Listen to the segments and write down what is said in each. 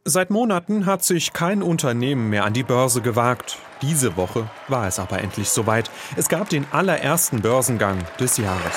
Seit Monaten hat sich kein Unternehmen mehr an die Börse gewagt. Diese Woche war es aber endlich soweit. Es gab den allerersten Börsengang des Jahres.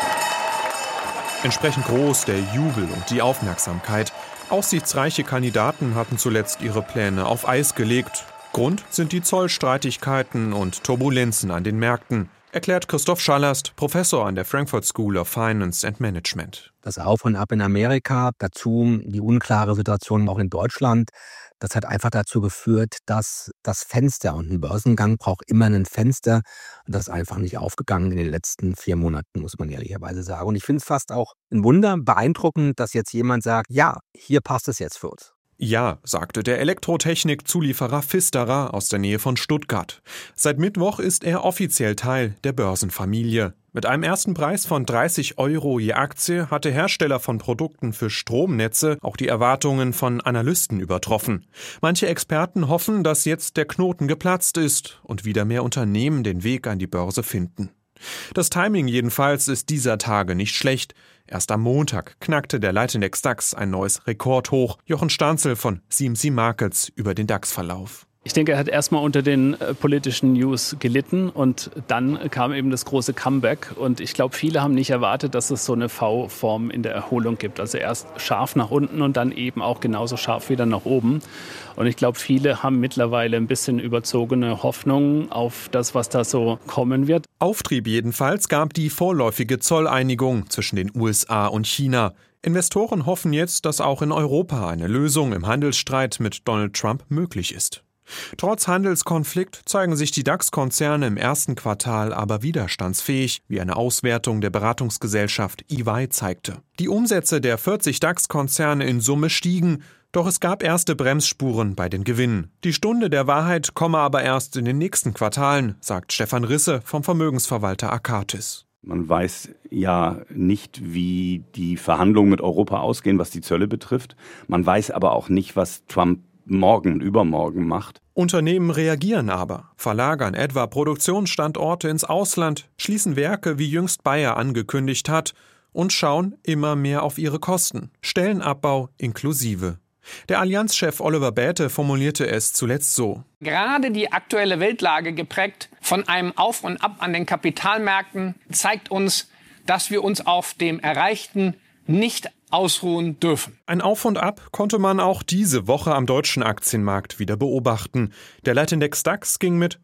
Entsprechend groß der Jubel und die Aufmerksamkeit. Aussichtsreiche Kandidaten hatten zuletzt ihre Pläne auf Eis gelegt. Grund sind die Zollstreitigkeiten und Turbulenzen an den Märkten, erklärt Christoph Schallast, Professor an der Frankfurt School of Finance and Management. Das Auf und Ab in Amerika, dazu die unklare Situation auch in Deutschland, das hat einfach dazu geführt, dass das Fenster, und ein Börsengang braucht immer ein Fenster, das ist einfach nicht aufgegangen in den letzten 4 Monaten, muss man ehrlicherweise sagen. Und ich finde es fast auch ein Wunder, beeindruckend, dass jetzt jemand sagt, ja, hier passt es jetzt für uns. Ja, sagte der Elektrotechnik-Zulieferer Pfisterer aus der Nähe von Stuttgart. Seit Mittwoch ist er offiziell Teil der Börsenfamilie. Mit einem ersten Preis von 30 € je Aktie hat der Hersteller von Produkten für Stromnetze auch die Erwartungen von Analysten übertroffen. Manche Experten hoffen, dass jetzt der Knoten geplatzt ist und wieder mehr Unternehmen den Weg an die Börse finden. Das Timing jedenfalls ist dieser Tage nicht schlecht. Erst am Montag knackte der Leitindex DAX ein neues Rekordhoch. Jochen Stanzel von CMC Markets über den DAX-Verlauf. Ich denke, er hat erstmal unter den politischen News gelitten und dann kam eben das große Comeback. Und ich glaube, viele haben nicht erwartet, dass es so eine V-Form in der Erholung gibt. Also erst scharf nach unten und dann eben auch genauso scharf wieder nach oben. Und ich glaube, viele haben mittlerweile ein bisschen überzogene Hoffnungen auf das, was da so kommen wird. Auftrieb jedenfalls gab die vorläufige Zolleinigung zwischen den USA und China. Investoren hoffen jetzt, dass auch in Europa eine Lösung im Handelsstreit mit Donald Trump möglich ist. Trotz Handelskonflikt zeigen sich die DAX-Konzerne im ersten Quartal aber widerstandsfähig, wie eine Auswertung der Beratungsgesellschaft EY zeigte. Die Umsätze der 40 DAX-Konzerne in Summe stiegen, doch es gab erste Bremsspuren bei den Gewinnen. Die Stunde der Wahrheit komme aber erst in den nächsten Quartalen, sagt Stefan Risse vom Vermögensverwalter Akatis. Man weiß ja nicht, wie die Verhandlungen mit Europa ausgehen, was die Zölle betrifft. Man weiß aber auch nicht, was Trump morgen und übermorgen macht. Unternehmen reagieren aber, verlagern etwa Produktionsstandorte ins Ausland, schließen Werke, wie jüngst Bayer angekündigt hat, und schauen immer mehr auf ihre Kosten, Stellenabbau inklusive. Der Allianz-Chef Oliver Bäte formulierte es zuletzt so: Gerade die aktuelle Weltlage, geprägt von einem Auf und Ab an den Kapitalmärkten, zeigt uns, dass wir uns auf dem Erreichten nicht ausruhen dürfen. Ein Auf und Ab konnte man auch diese Woche am deutschen Aktienmarkt wieder beobachten. Der Leitindex DAX ging mit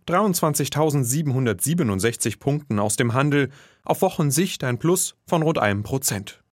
23.767 Punkten aus dem Handel, auf Wochensicht ein Plus von rund 1%.